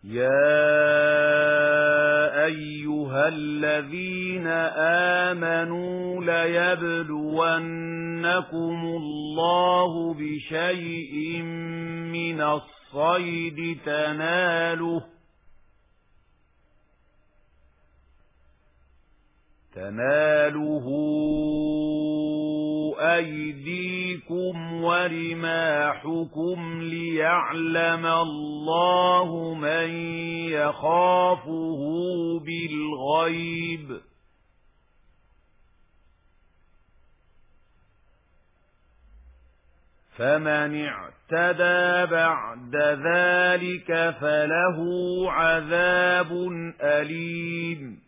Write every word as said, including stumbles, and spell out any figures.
يَا أَيُّهَا الَّذِينَ آمَنُوا لَيَبْلُوَنَّكُمُ اللَّهُ بِشَيْءٍ مِنَ الصَّيْدِ تَنَالُهُ تَنَالُهُ أَيْدِيكُمْ وَرِمَاحُكُمْ لِيَعْلَمَ اللَّهُ مَن يَخَافُهُ بِالْغَيْبِ ۚ فَمَنِ اعْتَدَىٰ بَعْدَ ذَلِكَ فَلَهُ عَذَابٌ أَلِيمٌ.